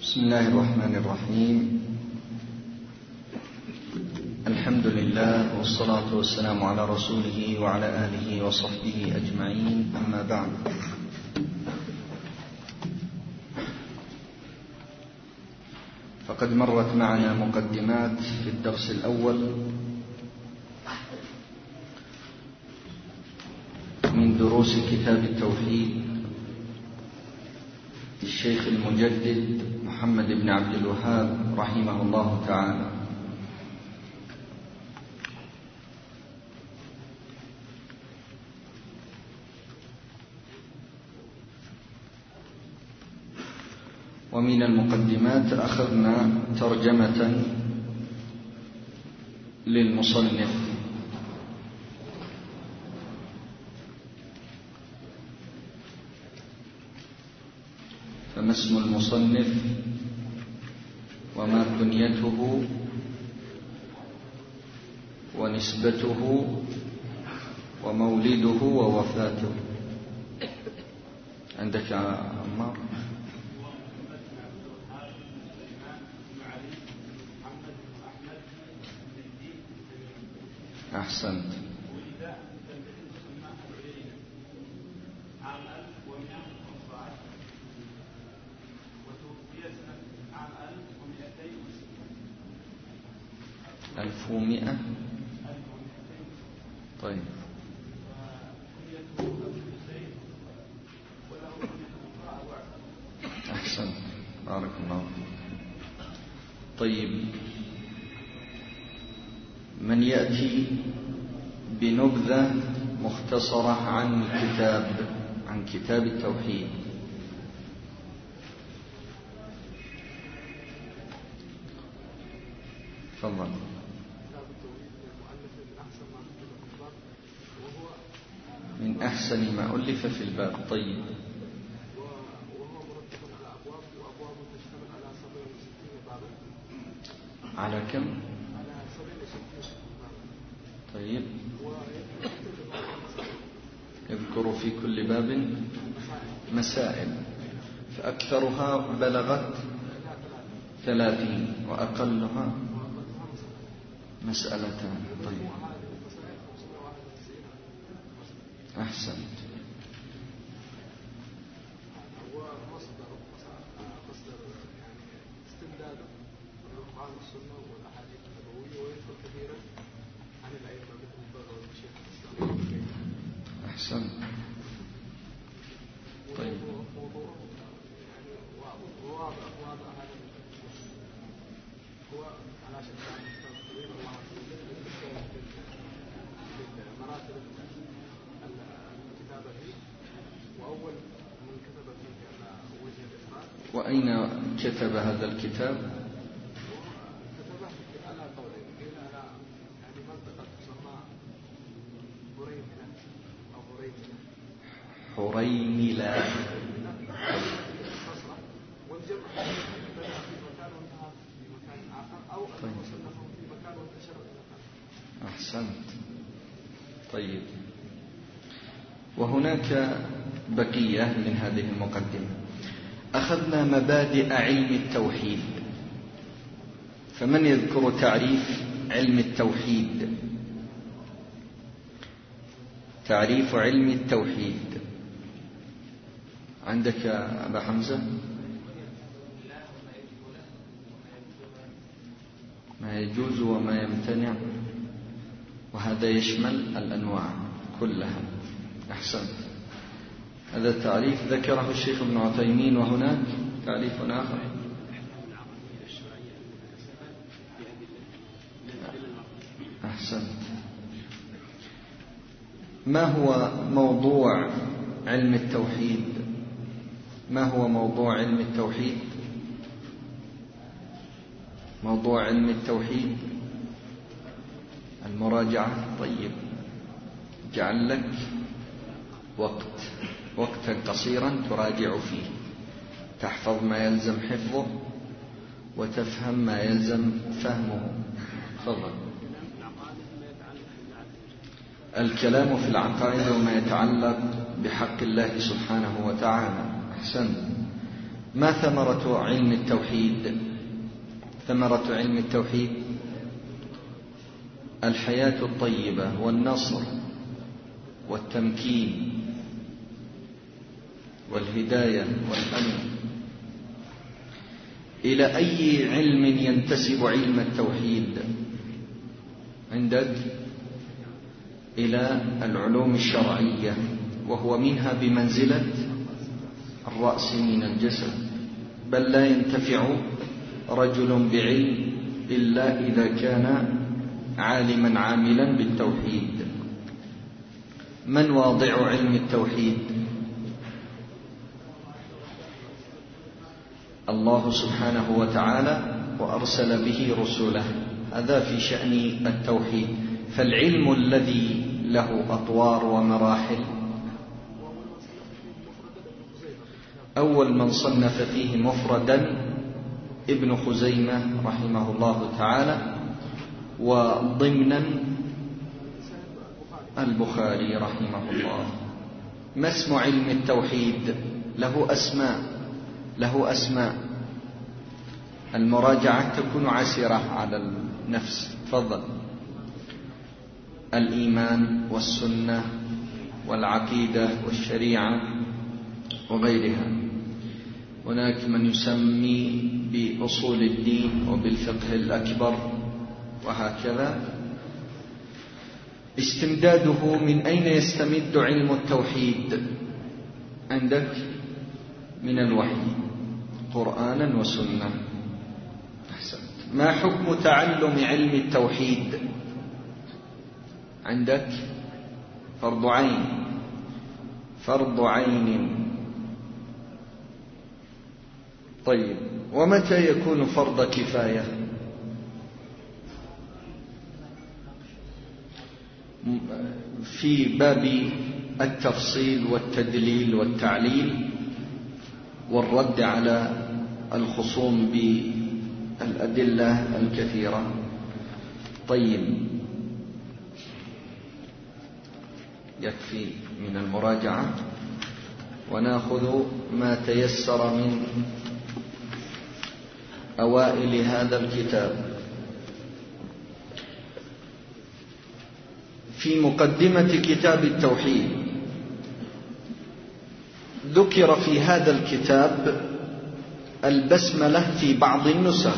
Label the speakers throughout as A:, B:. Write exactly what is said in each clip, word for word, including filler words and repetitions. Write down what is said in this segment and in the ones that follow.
A: بسم الله الرحمن الرحيم. الحمد لله والصلاة والسلام على رسوله وعلى آله وصحبه أجمعين، أما بعد. فقد مرت معنا مقدمات في الدرس الأول من دروس كتاب التوحيد للشيخ المجدد محمد بن عبد الوهاب رحمه الله تعالى. ومن المقدمات أخذنا ترجمة للمصنف، فما اسم المصنف وما كنيته ونسبته ومولده ووفاته. عندك يا عمار؟ أحسنت. ألف ومئة. طيب، أحسنت، بارك الله. طيب، من يأتي بنبذة مختصرة عن الكتاب، عن كتاب التوحيد؟ تفضل. من أحسن ما ألف في الباب. طيب، على كم؟ طيب، يذكر في كل باب مسائل، فأكثرها بلغت ثلاثين وأقلها مسألتان. طيب، أحسنت. أحسنت. طيب، وأين كتب هذا الكتاب؟ حريملة. أحسنت. طيب، وهناك بقية من هذه المقدمة. أخذنا مبادئ علم التوحيد، فمن يذكر تعريف علم التوحيد؟ تعريف علم التوحيد عندك يا أبا حمزة؟ ما يجوز وما يمتنع، وهذا يشمل الأنواع كلها. أحسنت. هذا تعريف ذكره الشيخ ابن عثيمين، وهناك تعريف آخر. أحسنت. ما هو موضوع علم التوحيد؟ ما هو موضوع علم التوحيد؟ موضوع علم التوحيد المراجعة. طيب، جعل لك وقت وقتا قصيرا تراجع فيه، تحفظ ما يلزم حفظه وتفهم ما يلزم فهمه. تفضل. الكلام في العقائد وما يتعلق بحق الله سبحانه وتعالى. أحسن. ما ثمرة علم التوحيد؟ ثمرة علم التوحيد الحياة الطيبة والنصر والتمكين والهداية والأمن. إلى أي علم ينتسب علم التوحيد عندك؟ إلى العلوم الشرعية، وهو منها بمنزلة الرأس من الجسد، بل لا ينتفع رجل بعلم إلا إذا كان عالما عاملا بالتوحيد. من واضع علم التوحيد؟ الله سبحانه وتعالى، وأرسل به رسله. هذا في شأن التوحيد. فالعلم الذي له أطوار ومراحل، أول من صنف فيه مفردا ابن خزيمة رحمه الله تعالى، وضمنا البخاري رحمه الله. ما اسم علم التوحيد؟ له أسماء له أسماء المراجعة تكون عسرة على النفس. تفضل. الإيمان والسنة والعقيدة والشريعة وغيرها. هناك من يسمي بأصول الدين وبالفقه الأكبر وهكذا. استمداده من أين يستمد علم التوحيد عندك؟ من الوحي، قرآنا وسنة. أحسنت. ما حكم تعلم علم التوحيد عندك؟ فرض عين فرض عين طيب. ومتى يكون فرض كفاية؟ في باب التفصيل والتدليل والتعليل والرد على الخصوم بالأدلة الكثيرة. طيب، يكفي من المراجعة، ونأخذ ما تيسر من أوائل هذا الكتاب. في مقدمة كتاب التوحيد ذكر في هذا الكتاب البسملة في بعض النسخ،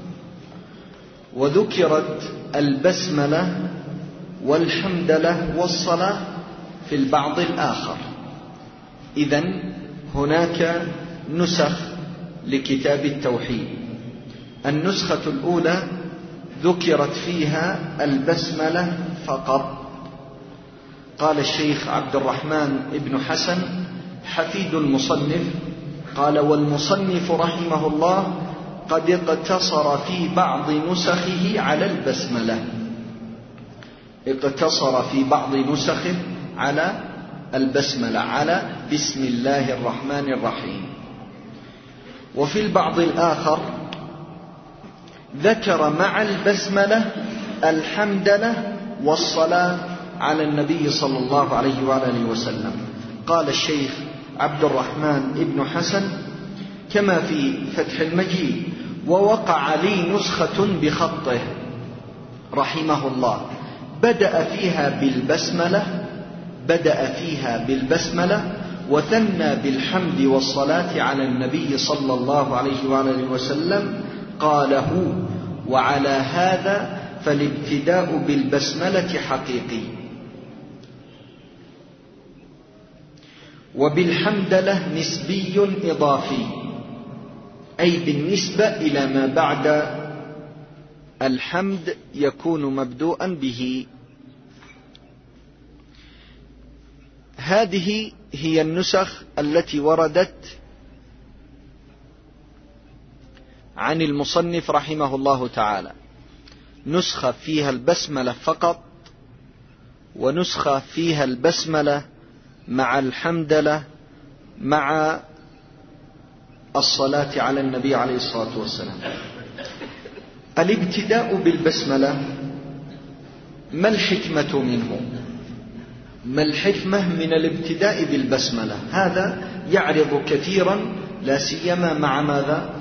A: وذكرت البسملة والحمدلة والصلاة في البعض الآخر. إذن هناك نسخ لكتاب التوحيد. النسخة الأولى ذكرت فيها البسملة فقط. قال الشيخ عبد الرحمن ابن حسن حفيد المصنف قال: والمصنف رحمه الله قد اقتصر في بعض نسخه على البسملة. اقتصر في بعض نسخه على البسملة، على بسم الله الرحمن الرحيم. وفي البعض الآخر ذكر مع البسملة الحمدلة والصلاة على النبي صلى الله عليه وآله وسلم. قال الشيخ عبد الرحمن ابن حسن كما في فتح المجيد: ووقع لي نسخة بخطه رحمه الله بدأ فيها بالبسملة بدأ فيها بالبسملة وثنى بالحمد والصلاة على النبي صلى الله عليه وآله وسلم. قاله: وعلى هذا فالابتداء بالبسملة حقيقي، وبالحمدلة نسبي إضافي، أي بالنسبة إلى ما بعد الحمد يكون مبدوءا به. هذه هي النسخ التي وردت عن المصنف رحمه الله تعالى: نسخة فيها البسملة فقط، ونسخة فيها البسملة مع الحمدلة مع الصلاة على النبي عليه الصلاة والسلام. الابتداء بالبسملة ما الحكمة منه؟ ما الحكمة من الابتداء بالبسملة؟ هذا يعرض كثيرا لا سيما مع ماذا؟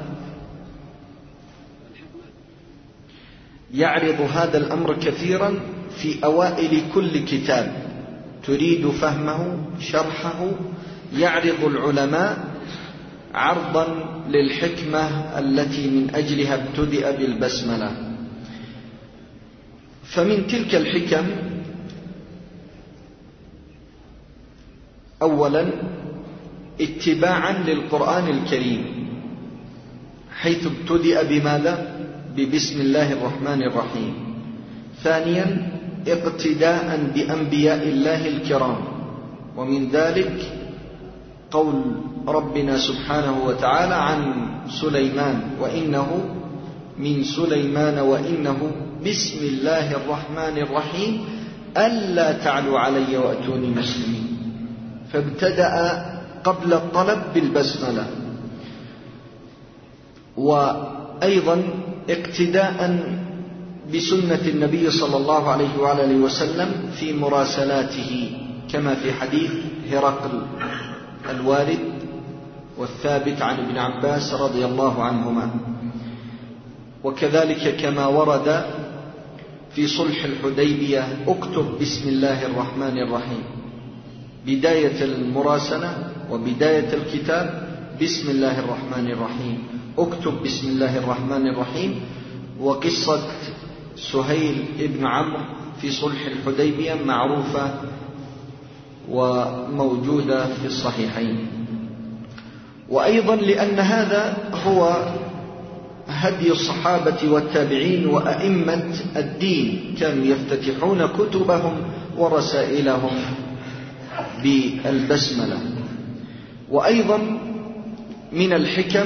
A: يعرض هذا الأمر كثيرا في أوائل كل كتاب تريد فهمه شرحه، يعرض العلماء عرضا للحكمة التي من أجلها ابتدأ بالبسملة. فمن تلك الحكم أولا اتباعا للقرآن الكريم، حيث ابتدأ بماذا؟ ببسم الله الرحمن الرحيم. ثانيا اقتداء بأنبياء الله الكرام، ومن ذلك قول ربنا سبحانه وتعالى عن سليمان: وإنه من سليمان وإنه بسم الله الرحمن الرحيم ألا تعلوا علي وأتوني مسلمين. فابتدأ قبل الطلب بالبسملة. وأيضا اقتداء بسنة النبي صلى الله عليه وآله وسلم في مراسلاته، كما في حديث هرقل الوارد والثابت عن ابن عباس رضي الله عنهما، وكذلك كما ورد في صلح الحديبية: اكتب بسم الله الرحمن الرحيم. بداية المراسلة وبداية الكتاب بسم الله الرحمن الرحيم، اكتب بسم الله الرحمن الرحيم. وقصة سهيل ابن عمرو في صلح الحديبية معروفة وموجودة في الصحيحين. وأيضا لأن هذا هو هدي الصحابة والتابعين وأئمة الدين، كانوا يفتتحون كتبهم ورسائلهم بالبسملة. وأيضا من الحكم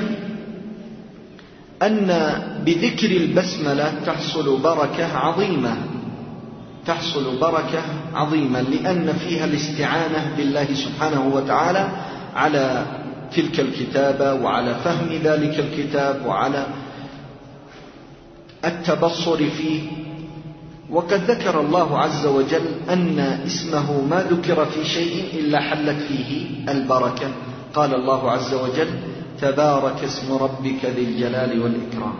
A: أن بذكر البسملة تحصل بركة عظيمة، تحصل بركة عظيمة لأن فيها الاستعانة بالله سبحانه وتعالى على تلك الكتابة وعلى فهم ذلك الكتاب وعلى التبصر فيه. وقد ذكر الله عز وجل أن اسمه ما ذكر في شيء إلا حلت فيه البركة. قال الله عز وجل: تبارك اسم ربك ذي الجلال والإكرام.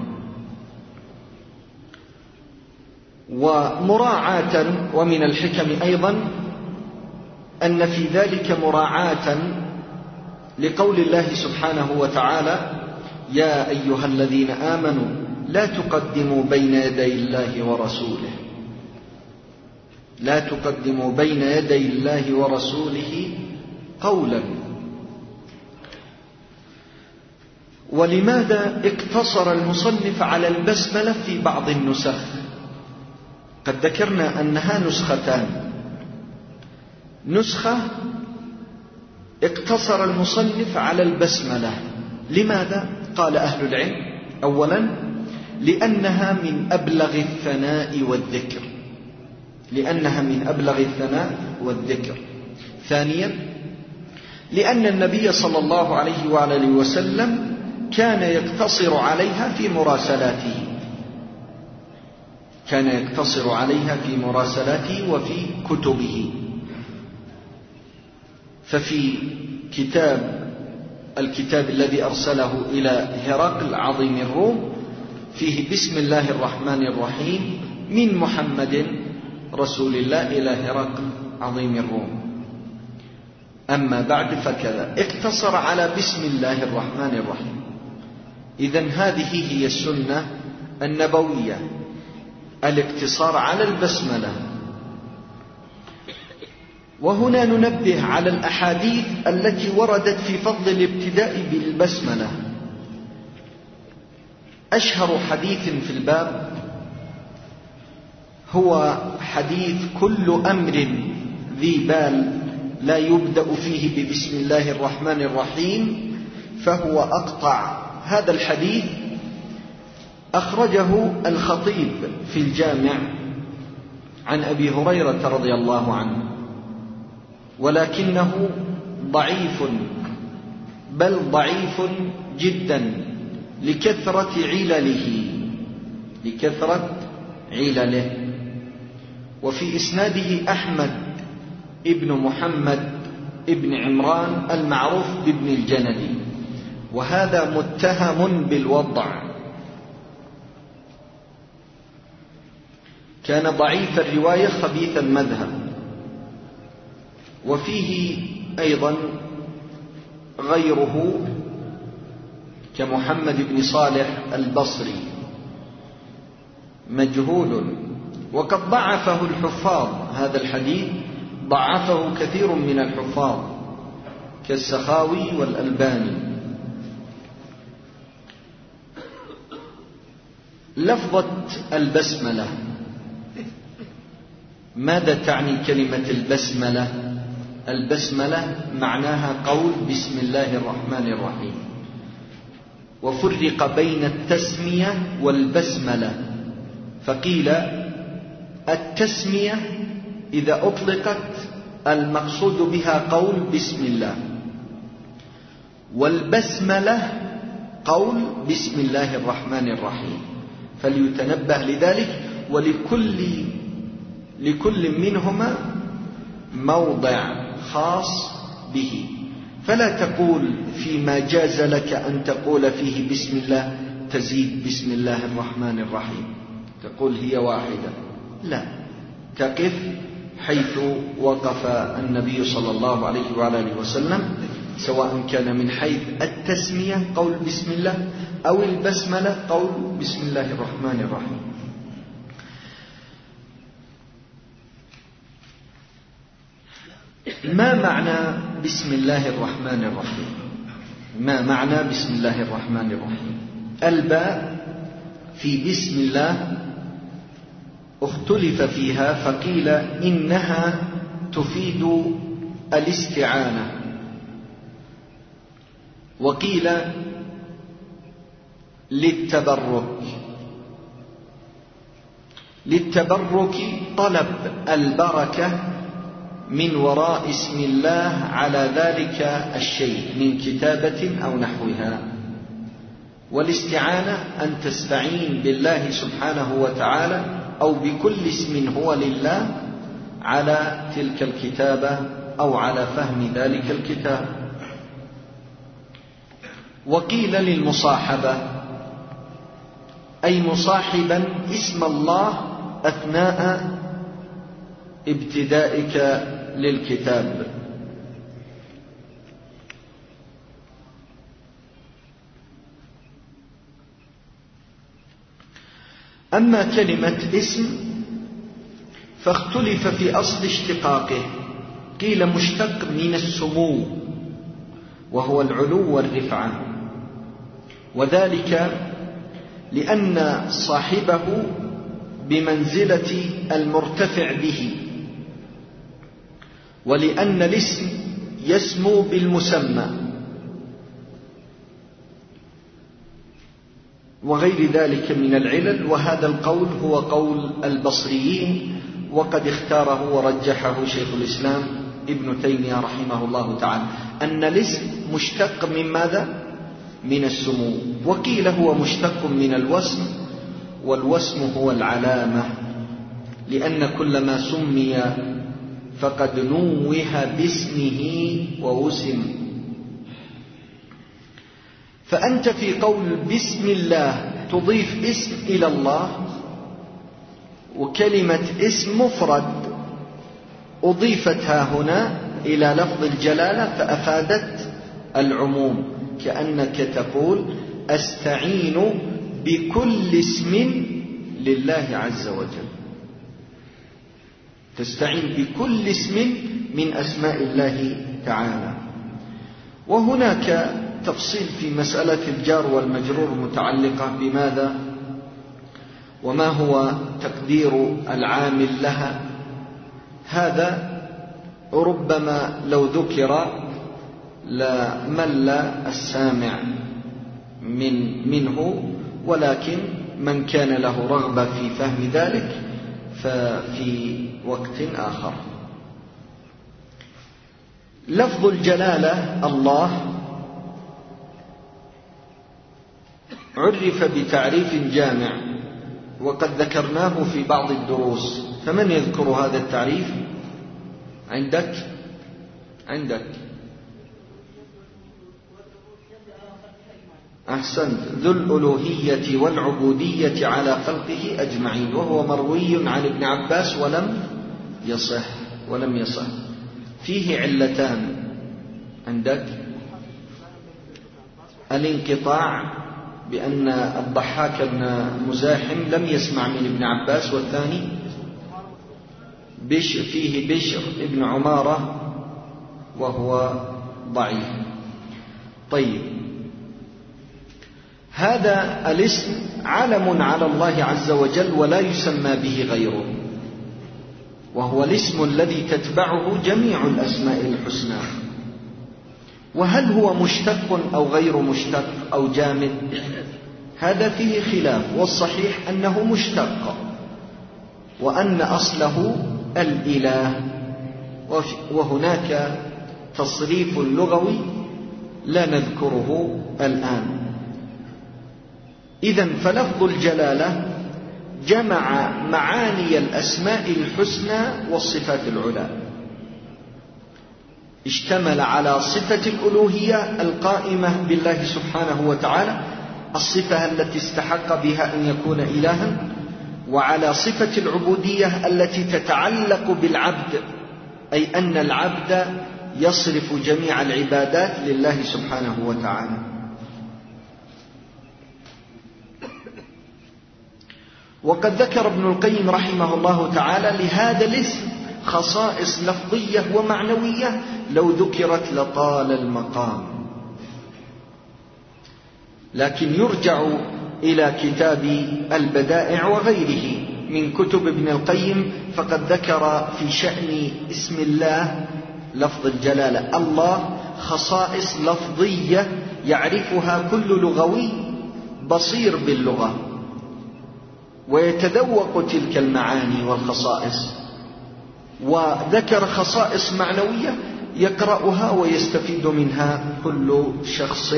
A: ومراعاة، ومن الحكم أيضا أن في ذلك مراعاة لقول الله سبحانه وتعالى: يا أيها الذين آمنوا لا تقدموا بين يدي الله ورسوله، لا تقدموا بين يدي الله ورسوله قولا. ولماذا اقتصر المصنف على البسملة في بعض النسخ؟ قد ذكرنا أنها نسختان. نسخة اقتصر المصنف على البسملة. لماذا؟ قال أهل العلم: أولا لأنها من أبلغ الثناء والذكر، لأنها من أبلغ الثناء والذكر. ثانيا لأن النبي صلى الله عليه وآله وسلم كان يقتصر عليها في مراسلاته، كان يقتصر عليها في مراسلاته وفي كتبه. ففي كتاب الكتاب الذي أرسله إلى هرقل عظيم الروم فيه بسم الله الرحمن الرحيم من محمد رسول الله إلى هرقل عظيم الروم. أما بعد فكذا اقتصر على بسم الله الرحمن الرحيم. إذن هذه هي السنة النبوية، الاقتصار على البسملة. وهنا ننبه على الأحاديث التي وردت في فضل الابتداء بالبسملة. أشهر حديث في الباب هو حديث: كل أمر ذي بال لا يبدأ فيه ببسم الله الرحمن الرحيم فهو أقطع. هذا الحديث أخرجه الخطيب في الجامع عن أبي هريرة رضي الله عنه، ولكنه ضعيف، بل ضعيف جدا لكثرة علله، لكثرة علله. وفي إسناده أحمد ابن محمد ابن عمران المعروف بابن الجندي، وهذا متهم بالوضع، كان ضعيف الرواية خبيث المذهب. وفيه أيضا غيره كمحمد بن صالح البصري مجهول، وقد ضعفه الحفاظ، هذا الحديث ضعفه كثير من الحفاظ كالسخاوي والألباني. لفظة البسملة، ماذا تعني كلمة البسملة؟ البسملة معناها قول بسم الله الرحمن الرحيم، وفرق بين التسمية والبسملة، فقيل التسمية إذا أطلقت المقصود بها قول بسم الله، والبسملة قول بسم الله الرحمن الرحيم، فليتنبه لذلك، ولكل لكل منهما موضع خاص به، فلا تقول فيما جاز لك أن تقول فيه بسم الله تزيد بسم الله الرحمن الرحيم، تقول هي واحدة، لا، تقف حيث وقف النبي صلى الله عليه وعلى آله وسلم، سواء كان من حيث التسمية قول بسم الله أو البسملة قول بسم الله الرحمن الرحيم. ما معنى بسم الله الرحمن الرحيم؟ ما معنى بسم الله الرحمن الرحيم؟ الباء في بسم الله اختلف فيها، فقيل إنها تفيد الاستعانة، وقيل للتبرك، للتبرك طلب البركة من وراء اسم الله على ذلك الشيء من كتابة أو نحوها، والاستعانة أن تستعين بالله سبحانه وتعالى أو بكل اسم هو لله على تلك الكتابة أو على فهم ذلك الكتاب. وقيل للمصاحبة، أي مصاحبا اسم الله أثناء ابتدائك للكتاب. أما كلمة اسم فاختلف في أصل اشتقاقه، قيل مشتق من السمو وهو العلو والرفعة، وذلك لأن صاحبه بمنزلة المرتفع به، ولأن الاسم يسمو بالمسمى، وغير ذلك من العلل. وهذا القول هو قول البصريين، وقد اختاره ورجحه شيخ الإسلام ابن تيمية رحمه الله تعالى، أن الاسم مشتق من ماذا؟ من السمو. وقيل هو مشتق من الوسم، والوسم هو العلامة، لأن كل ما سمي فقد نوه باسمه ووسم. فأنت في قول بسم الله تضيف اسم إلى الله، وكلمة اسم مفرد أضيفت ها هنا إلى لفظ الجلالة فأفادت العموم، كأنك تقول أستعين بكل اسم لله عز وجل، تستعين بكل اسم من أسماء الله تعالى. وهناك تفصيل في مسألة الجار والمجرور متعلقة بماذا وما هو تقدير العامل لها، هذا ربما لو ذكر لمل السامع من منه، ولكن من كان له رغبة في فهم ذلك ففي وقت آخر. لفظ الجلالة الله عرف بتعريف جامع، وقد ذكرناه في بعض الدروس، فمن يذكر هذا التعريف؟ عندك عندك أحسنت، ذو الألوهية والعبودية على خلقه أجمعين، وهو مروي عن ابن عباس ولم يصح ولم يصح فيه علتان عندك: الانقطاع بأن الضحاك بن مزاحم لم يسمع من ابن عباس، والثاني بشر فيه بشر ابن عمارة وهو ضعيف. طيب، هذا الاسم علم على الله عز وجل ولا يسمى به غيره، وهو الاسم الذي تتبعه جميع الأسماء الحسنى. وهل هو مشتق أو غير مشتق أو جامد؟ هذا فيه خلاف، والصحيح أنه مشتق، وأن أصله الإله، وهناك تصريف لغوي لا نذكره الآن. إذن فلفظ الجلالة جمع معاني الأسماء الحسنى والصفات العلى، اشتمل على صفة الألوهية القائمة بالله سبحانه وتعالى، الصفة التي استحق بها أن يكون إلها، وعلى صفة العبودية التي تتعلق بالعبد، أي أن العبد يصرف جميع العبادات لله سبحانه وتعالى. وقد ذكر ابن القيم رحمه الله تعالى لهذا الاسم خصائص لفظية ومعنوية لو ذكرت لطال المقام، لكن يرجع إلى كتاب البدائع وغيره من كتب ابن القيم، فقد ذكر في شأن اسم الله لفظ الجلالة الله خصائص لفظية يعرفها كل لغوي بصير باللغة، ويتذوق تلك المعاني والخصائص. وذكر خصائص معنوية يقرأها ويستفيد منها كل شخص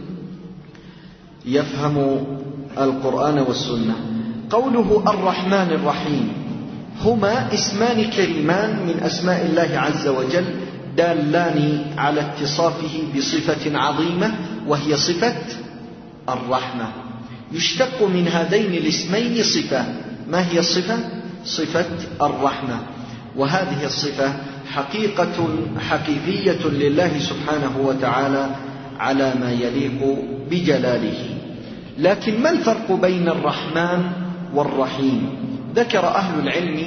A: يفهم القرآن والسنة. قوله الرحمن الرحيم هما اسمان كريمان من أسماء الله عز وجل، دالان على اتصافه بصفة عظيمة وهي صفة الرحمة. يشتق من هذين الاسمين صفة، ما هي الصفة؟ صفة الرحمة، وهذه الصفة حقيقة حقيقية لله سبحانه وتعالى على ما يليق بجلاله. لكن ما الفرق بين الرحمن والرحيم؟ ذكر أهل العلم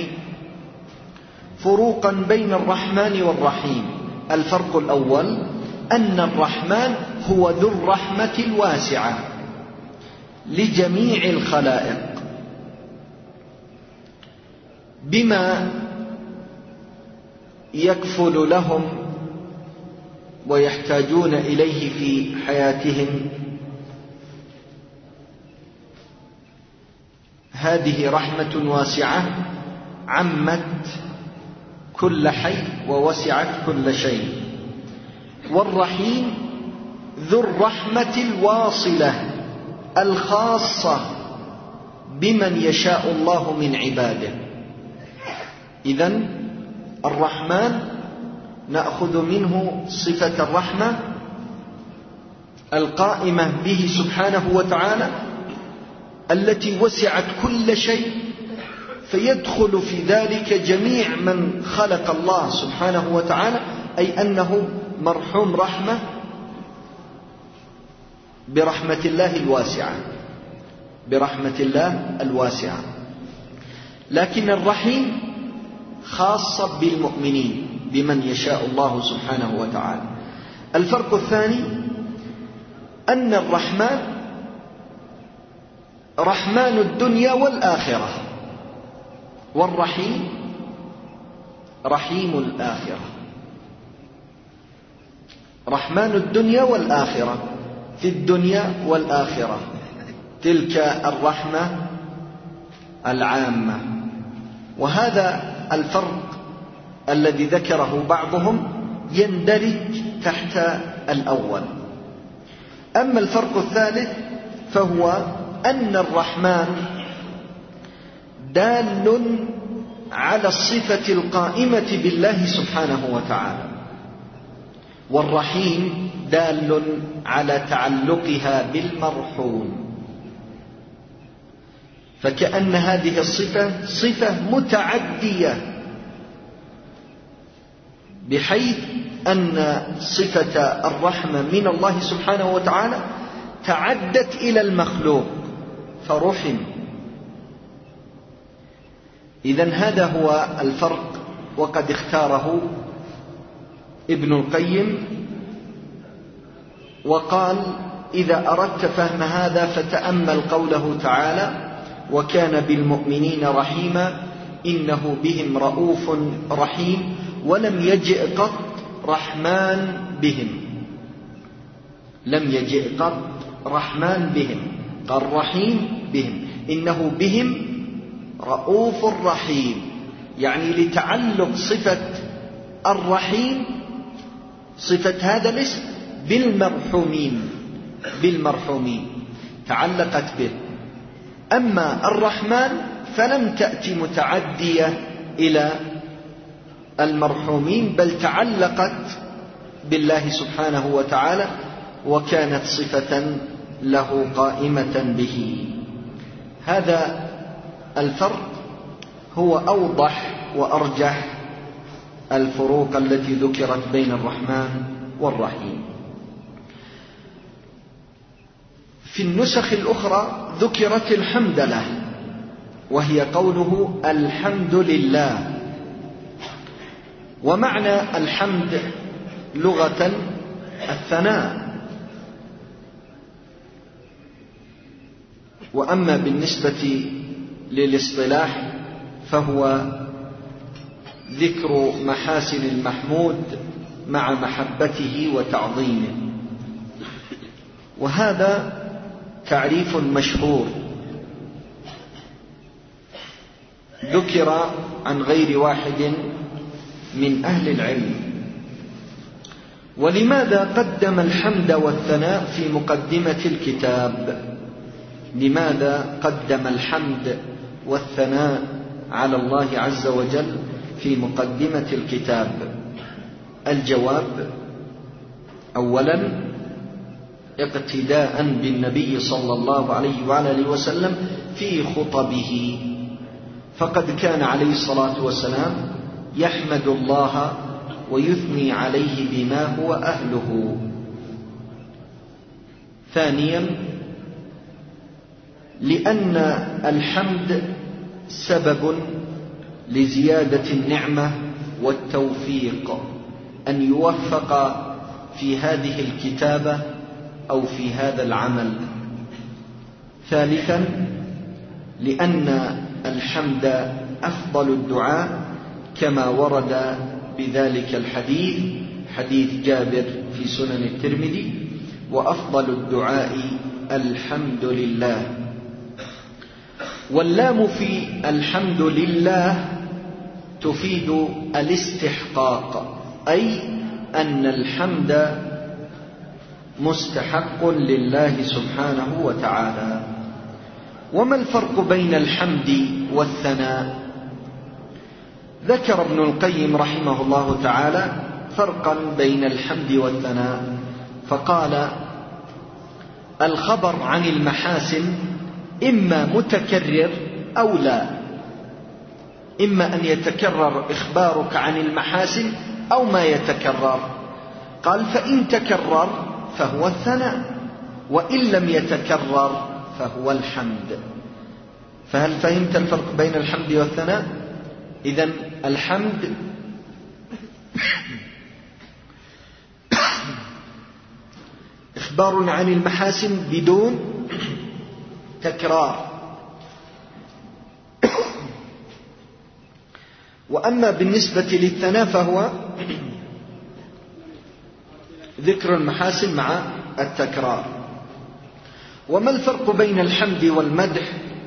A: فروقا بين الرحمن والرحيم. الفرق الأول أن الرحمن هو ذو الرحمة الواسعة لجميع الخلائق بما يكفل لهم ويحتاجون إليه في حياتهم. هذه رحمة واسعة عمت كل حي ووسعت كل شيء. والرحيم ذو الرحمة الواصلة الخاصة بمن يشاء الله من عباده. إذن الرحمن نأخذ منه صفة الرحمة القائمة به سبحانه وتعالى التي وسعت كل شيء، فيدخل في ذلك جميع من خلق الله سبحانه وتعالى، أي أنه مرحوم رحمة برحمة الله الواسعة، برحمة الله الواسعة. لكن الرحيم خاصة بالمؤمنين بمن يشاء الله سبحانه وتعالى. الفرق الثاني أن الرحمن رحمن الدنيا والآخرة، والرحيم رحيم الآخرة. رحمن الدنيا والآخرة، في الدنيا والآخرة، تلك الرحمة العامة. وهذا الفرق الذي ذكره بعضهم يندرج تحت الأول. أما الفرق الثالث فهو أن الرحمن دال على الصفة القائمة بالله سبحانه وتعالى، والرحيم دال على تعلقها بالمرحوم، فكأن هذه الصفة صفة متعدية، بحيث أن صفة الرحمة من الله سبحانه وتعالى تعدت إلى المخلوق فرحم. إذن هذا هو الفرق، وقد اختاره ابن القيم وقال: إذا أردت فهم هذا فتأمل قوله تعالى: وكان بالمؤمنين رحيما إنه بهم رؤوف رحيم، ولم يجئ قط رحمن بهم، لم يجئ قط رحمن بهم، قال رحيم بهم، إنه بهم رؤوف رحيم، يعني لتعلق صفة الرحيم، صفة هذا الاسم بالمرحومين، بالمرحومين تعلقت به. أما الرحمن فلم تأتي متعدية إلى المرحومين، بل تعلقت بالله سبحانه وتعالى، وكانت صفة له قائمة به. هذا الفرق هو أوضح وأرجح الفروق التي ذكرت بين الرحمن والرحيم. في النسخ الأخرى ذكرت الحمدلله، وهي قوله الحمد لله. ومعنى الحمد لغة الثناء، وأما بالنسبة للاصطلاح فهو ذكر محاسن المحمود مع محبته وتعظيمه. وهذا تعريف مشهور ذكر عن غير واحد من أهل العلم. ولماذا قدم الحمد والثناء في مقدمة الكتاب؟ لماذا قدم الحمد والثناء على الله عز وجل في مقدمة الكتاب؟ الجواب: أولا اقتداء بالنبي صلى الله عليه وآله وسلم في خطبه، فقد كان عليه الصلاة والسلام يحمد الله ويثني عليه بما هو أهله. ثانيا لأن الحمد سبب لزيادة النعمة والتوفيق، أن يوفق في هذه الكتابة أو في هذا العمل. ثالثا لأن الحمد أفضل الدعاء، كما ورد بذلك الحديث، حديث جابر في سنن الترمذي: وأفضل الدعاء الحمد لله. واللام في الحمد لله تفيد الاستحقاق، أي أن الحمد مستحق لله سبحانه وتعالى. وما الفرق بين الحمد والثناء؟ ذكر ابن القيم رحمه الله تعالى فرقا بين الحمد والثناء، فقال: الخبر عن المحاسن إما متكرر أو لا، إما أن يتكرر إخبارك عن المحاسن أو ما يتكرر. قال: فإن تكرر فهو الثناء، وإن لم يتكرر فهو الحمد. فهل فهمت الفرق بين الحمد والثناء؟ إذن الحمد إخبار عن المحاسن بدون تكرار. وأما بالنسبة للثناء فهو ذكر المحاسن مع التكرار. وما الفرق بين الحمد والمدح؟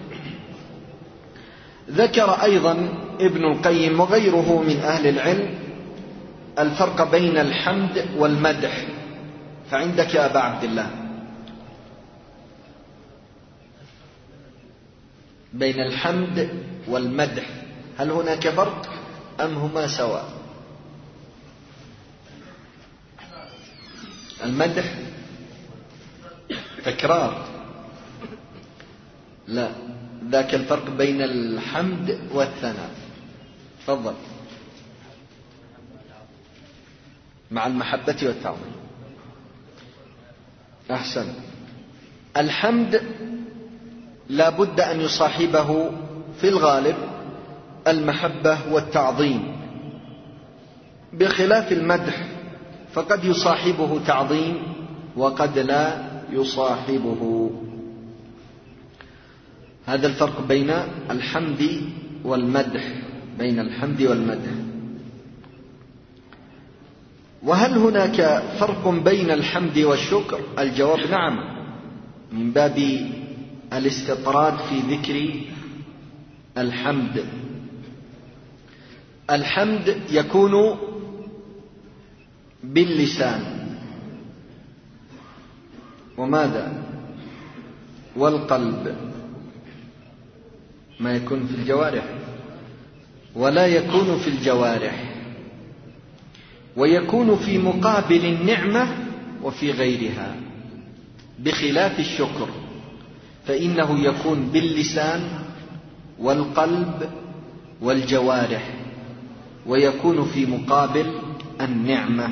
A: ذكر أيضا ابن القيم وغيره من أهل العلم الفرق بين الحمد والمدح. فعندك يا أبا عبد الله بين الحمد والمدح، هل هناك فرق أم هما سواء؟ المدح تكرار، لا، ذاك الفرق بين الحمد والثناء. تفضل. مع المحبة والتعظيم. أحسن. الحمد لا بد أن يصاحبه في الغالب المحبة والتعظيم، بخلاف المدح فقد يصاحبه تعظيم وقد لا يصاحبه. هذا الفرق بين الحمد والمدح، بين الحمد والمدح. وهل هناك فرق بين الحمد والشكر؟ الجواب نعم، من باب الاستطراد في ذكر الحمد. الحمد يكون باللسان وماذا؟ والقلب، ما يكون في الجوارح، ولا يكون في الجوارح، ويكون في مقابل النعمة وفي غيرها، بخلاف الشكر فإنه يكون باللسان والقلب والجوارح، ويكون في مقابل النعمة.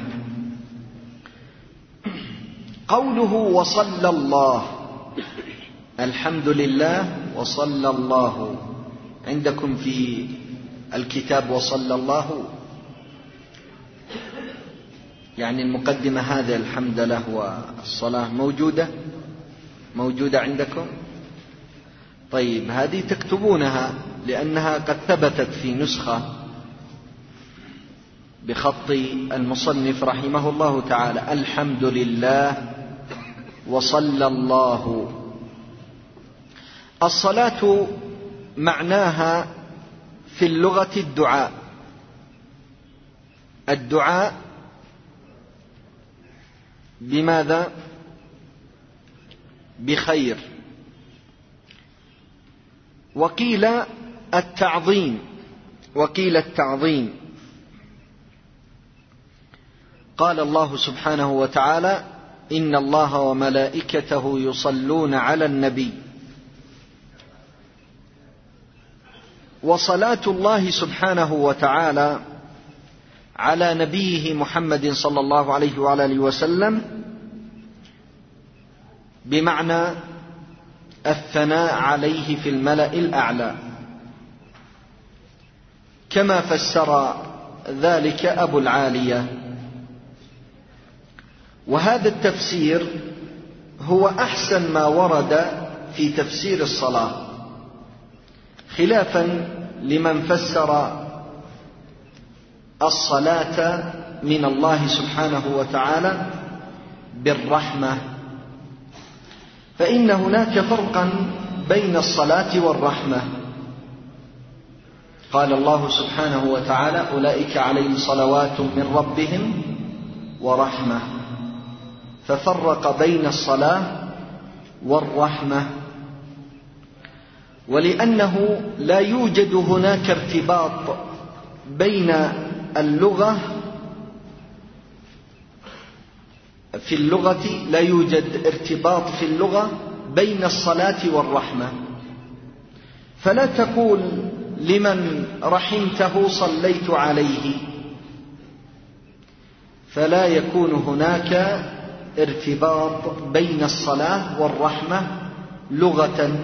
A: قوله وصلى الله، الحمد لله وصلى الله، عندكم في الكتاب وصلى الله؟ يعني المقدمة هذه الحمد له والصلاة موجودة موجودة عندكم؟ طيب، هذه تكتبونها لأنها قد ثبتت في نسخة بخط المصنف رحمه الله تعالى: الحمد لله وصلى الله. الصلاة معناها في اللغة الدعاء، الدعاء بماذا؟ بخير. وقيل التعظيم، وقيل التعظيم. قال الله سبحانه وتعالى: إن الله وملائكته يصلون على النبي. وصلاة الله سبحانه وتعالى على نبيه محمد صلى الله عليه وعلى آله وسلم بمعنى الثناء عليه في الملأ الأعلى، كما فسر ذلك أبو العالية. وهذا التفسير هو أحسن ما ورد في تفسير الصلاة، خلافا لمن فسر الصلاة من الله سبحانه وتعالى بالرحمة، فإن هناك فرقا بين الصلاة والرحمة. قال الله سبحانه وتعالى: أولئك عليهم صلوات من ربهم ورحمة، ففرق بين الصلاة والرحمة. ولأنه لا يوجد هناك ارتباط بين اللغة، في اللغة لا يوجد ارتباط في اللغة بين الصلاة والرحمة، فلا تقول لمن رحمته صليت عليه، فلا يكون هناك ارتباط بين الصلاة والرحمة لغة.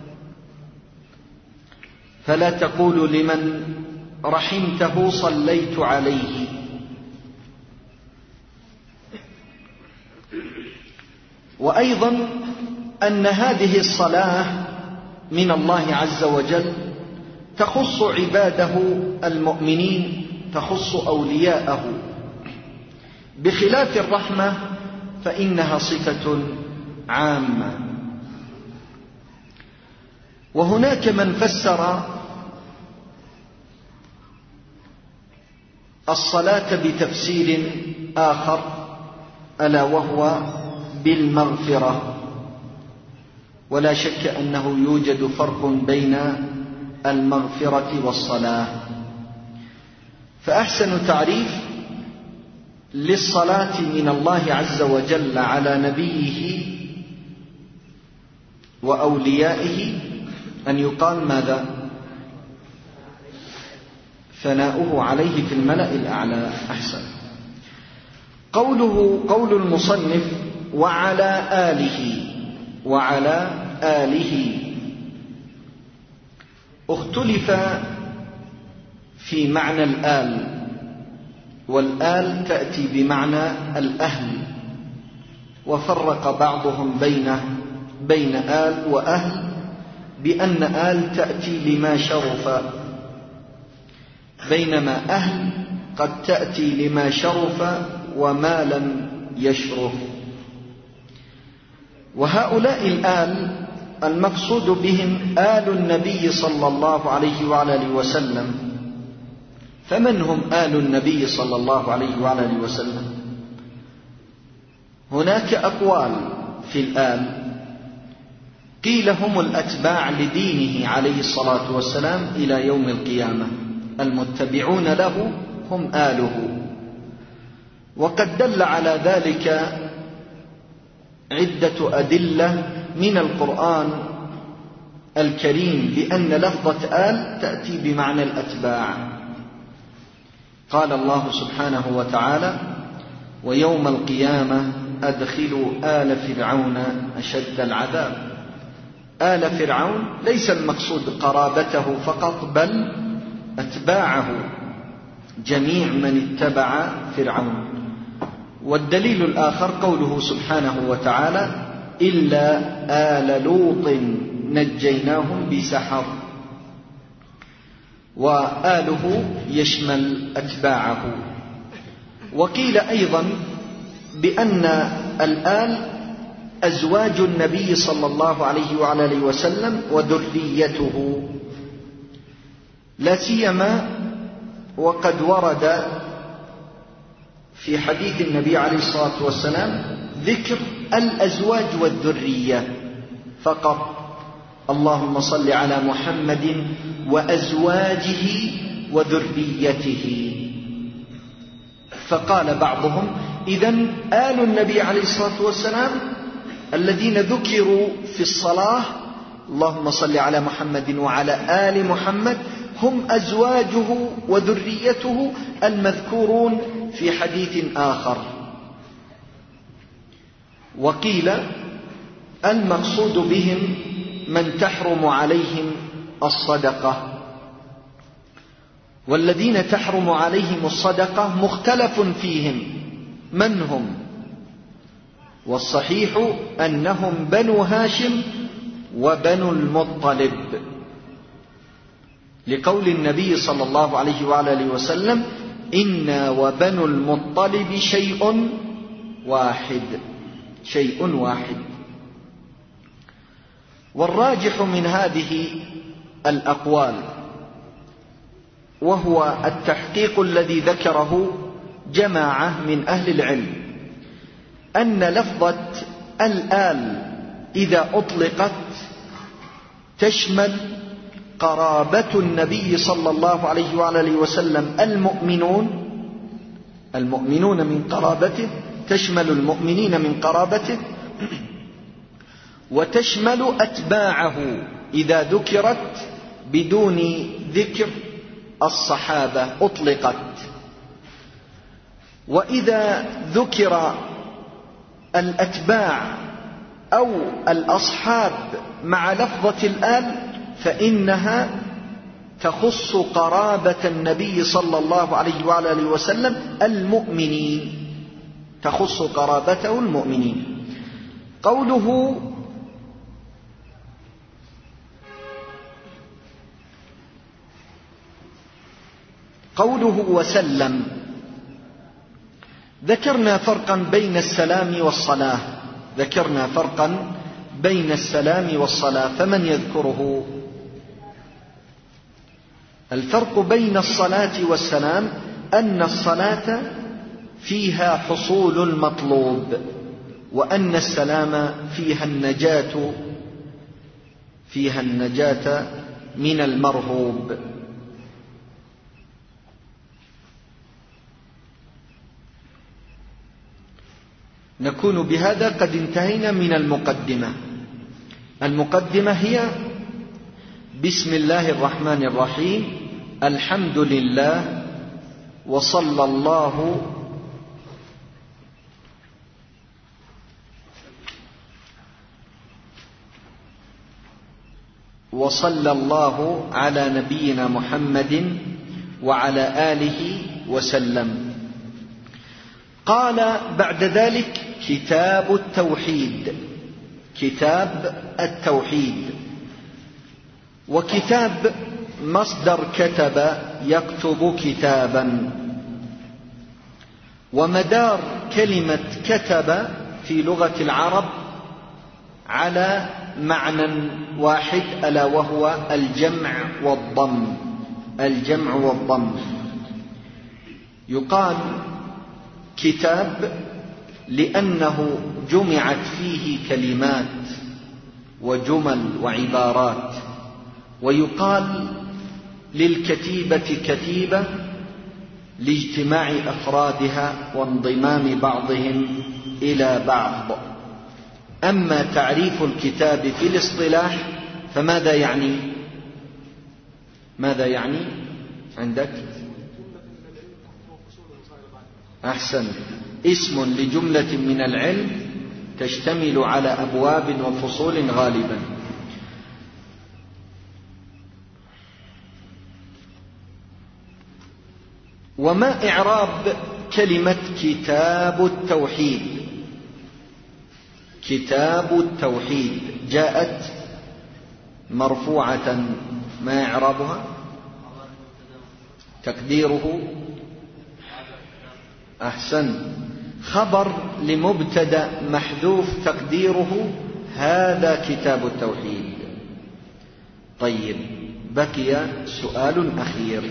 A: فلا تقول لمن رحمته صليت عليه. وأيضا أن هذه الصلاة من الله عز وجل تخص عباده المؤمنين، تخص أولياءه، بخلاف الرحمة فإنها صفة عامة. وهناك من فسر الصلاة بتفسير آخر، ألا وهو بالمغفرة. ولا شك أنه يوجد فرق بين المغفرة والصلاة، فأحسن تعريف للصلاة من الله عز وجل على نبيه وأوليائه أن يقال ماذا؟ ثناؤه عليه في الملأ الأعلى. أحسن. قوله قول المصنف وعلى آله، وعلى آله اختلف في معنى الآل، والآل تأتي بمعنى الأهل، وفرق بعضهم بين بين آل وأهل بأن آل تأتي لما شرف، بينما أهل قد تأتي لما شرف وما لم يشرف. وهؤلاء الآل المقصود بهم آل النبي صلى الله عليه وعلى آله وسلم. فمن هم آل النبي صلى الله عليه وعلى آله وسلم؟ هناك أقوال في الآل. قيل هم الأتباع لدينه عليه الصلاة والسلام إلى يوم القيامة، المتبعون له هم آله. وقد دل على ذلك عدة أدلة من القرآن الكريم بأن لفظة آل تأتي بمعنى الأتباع. قال الله سبحانه وتعالى ويوم القيامة أدخلوا آل فرعون أشد العذاب. آل فرعون ليس المقصود قرابته فقط، بل أتباعه، جميع من اتبع فرعون. والدليل الآخر قوله سبحانه وتعالى إلا آل لوط نجيناهم بسحر، وآله يشمل أتباعه. وقيل أيضا بأن الآل أزواج النبي صلى الله عليه وعلى آله وسلم وذريته، لا سيما وقد ورد في حديث النبي عليه الصلاة والسلام ذكر الأزواج والذرية فقط. اللهم صل على محمد وأزواجه وذريته. فقال بعضهم إذن آل النبي عليه الصلاة والسلام الذين ذكروا في الصلاة اللهم صل على محمد وعلى آل محمد هم أزواجه وذريته المذكورون في حديث آخر. وقيل المقصود بهم من تحرم عليهم الصدقة، والذين تحرم عليهم الصدقة مختلف فيهم من هم، والصحيح أنهم بنو هاشم وبنو المطلب، لقول النبي صلى الله عليه وعلى آله وسلم إنا وبنو المطلب شيء واحد، شيء واحد. والراجح من هذه الأقوال وهو التحقيق الذي ذكره جماعة من أهل العلم أن لفظة الآل إذا أطلقت تشمل قرابة النبي صلى الله عليه وعلى آله وسلم المؤمنون، المؤمنون من قرابته، تشمل المؤمنين من قرابته، وتشمل أتباعه إذا ذكرت بدون ذكر الصحابة أطلقت. وإذا ذكر الأتباع أو الأصحاب مع لفظة الآل فإنها تخص قرابة النبي صلى الله عليه وعلى آله وسلم المؤمنين، تخص قرابته المؤمنين. قوله قوله وسلم، ذكرنا فرقا بين السلام والصلاة، ذكرنا فرقا بين السلام والصلاة، فمن يذكره؟ الفرق بين الصلاة والسلام أن الصلاة فيها حصول المطلوب، وأن السلام فيها النجاة فيها النجاة من المرهوب. نكون بهذا قد انتهينا من المقدمة. المقدمة هي بسم الله الرحمن الرحيم، الحمد لله، وصلى الله وصلى الله على نبينا محمد وعلى آله وسلم. قال بعد ذلك كتاب التوحيد. كتاب التوحيد، وكتاب مصدر كتب يكتب كتابا، ومدار كلمة كتب في لغة العرب على معنى واحد، ألا وهو الجمع والضم. الجمع والضم. يقال كتاب لأنه جمعت فيه كلمات وجمل وعبارات، ويقال للكتيبة كتيبة لاجتماع أفرادها وانضمام بعضهم إلى بعض. أما تعريف الكتاب في الاصطلاح فماذا يعني؟ ماذا يعني عندك؟ أحسن، اسم لجملة من العلم تشتمل على أبواب وفصول غالبا. وما إعراب كلمة كتاب التوحيد؟ كتاب التوحيد جاءت مرفوعة، ما إعرابها؟ تقديره أحسن، خبر لمبتدأ محذوف تقديره هذا كتاب التوحيد. طيب، بقي سؤال أخير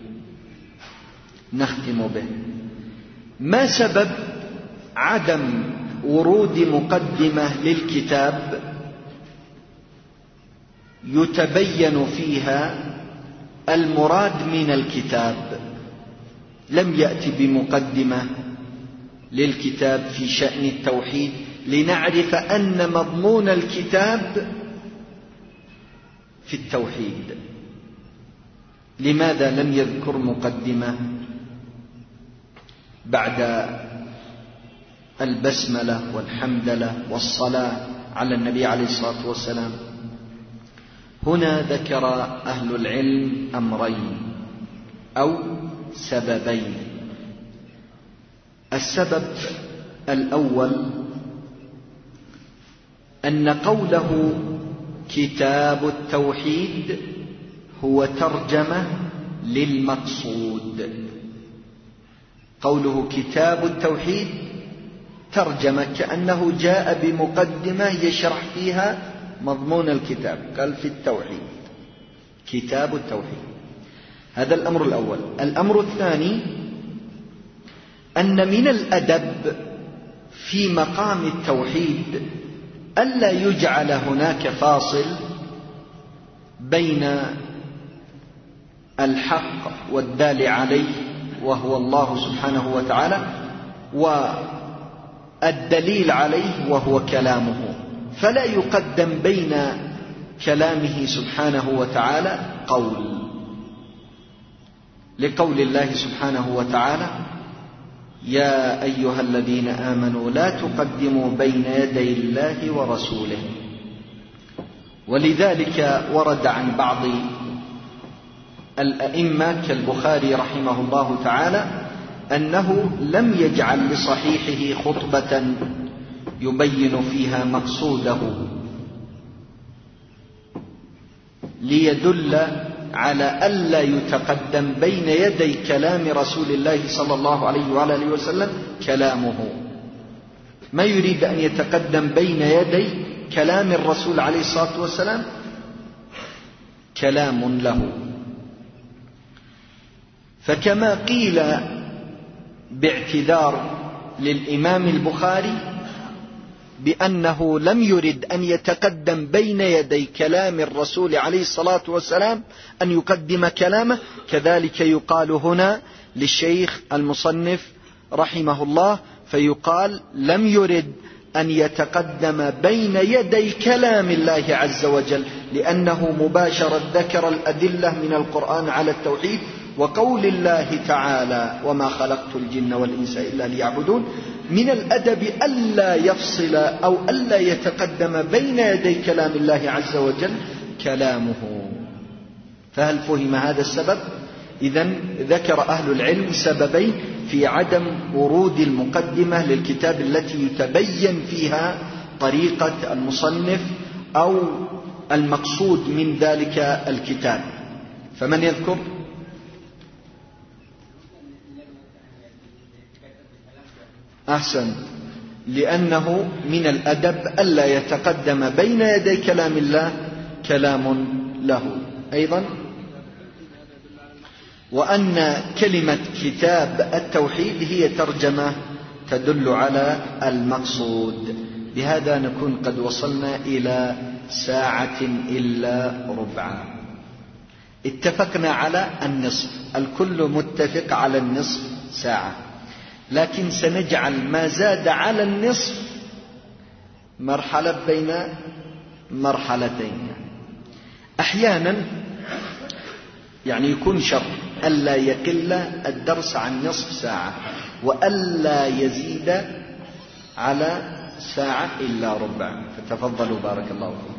A: نختم به. ما سبب عدم ورود مقدمة للكتاب يتبين فيها المراد من الكتاب؟ لم يأتي بمقدمة للكتاب في شأن التوحيد لنعرف أن مضمون الكتاب في التوحيد. لماذا لم يذكر مقدمة بعد البسملة والحمدلة والصلاة على النبي عليه الصلاة والسلام؟ هنا ذكر أهل العلم أمرين أو سببين. السبب الأول أن قوله كتاب التوحيد هو ترجمة للمقصود. قوله كتاب التوحيد ترجمة، كأنه جاء بمقدمة يشرح فيها مضمون الكتاب، قال في التوحيد كتاب التوحيد. هذا الأمر الأول. الأمر الثاني أن من الأدب في مقام التوحيد ألا يجعل هناك فاصل بين الحق والدال عليه وهو الله سبحانه وتعالى والدليل عليه وهو كلامه، فلا يقدم بين كلامه سبحانه وتعالى قول، لقول الله سبحانه وتعالى يا أيها الذين آمنوا لا تقدموا بين يدي الله ورسوله. ولذلك ورد عن بعض الأئمة كالبخاري رحمه الله تعالى أنه لم يجعل لصحيحه خطبة يبين فيها مقصوده ليدل على ألا يتقدم بين يدي كلام رسول الله صلى الله عليه وآله وسلم كلامه. ما يريد أن يتقدم بين يدي كلام الرسول عليه الصلاة والسلام كلام له. فكما قيل باعتذار للإمام البخاري بأنه لم يرد أن يتقدم بين يدي كلام الرسول عليه الصلاة والسلام أن يقدم كلامه، كذلك يقال هنا للشيخ المصنف رحمه الله فيقال لم يرد أن يتقدم بين يدي كلام الله عز وجل، لأنه مباشرة ذكر الأدلة من القرآن على التوحيد وقول الله تعالى وما خلقت الجن والإنس إلا ليعبدون. من الأدب ألا يفصل أو ألا يتقدم بين يدي كلام الله عز وجل كلامه. فهل فهم هذا السبب؟ إذن ذكر أهل العلم سببين في عدم ورود المقدمة للكتاب التي يتبين فيها طريقة المصنف أو المقصود من ذلك الكتاب. فمن يذكر؟ أحسن، لأنه من الأدب ألا يتقدم بين يدي كلام الله كلام له. أيضا وأن كلمة كتاب التوحيد هي ترجمة تدل على المقصود. بهذا نكون قد وصلنا إلى ساعة إلا ربع. اتفقنا على النصف، الكل متفق على النصف ساعة، لكن سنجعل ما زاد على النصف مرحلة بين مرحلتين. أحيانا يعني يكون شرط ألا يقل الدرس عن نصف ساعة وألا يزيد على ساعة إلا ربع. فتفضلوا بارك الله فيكم.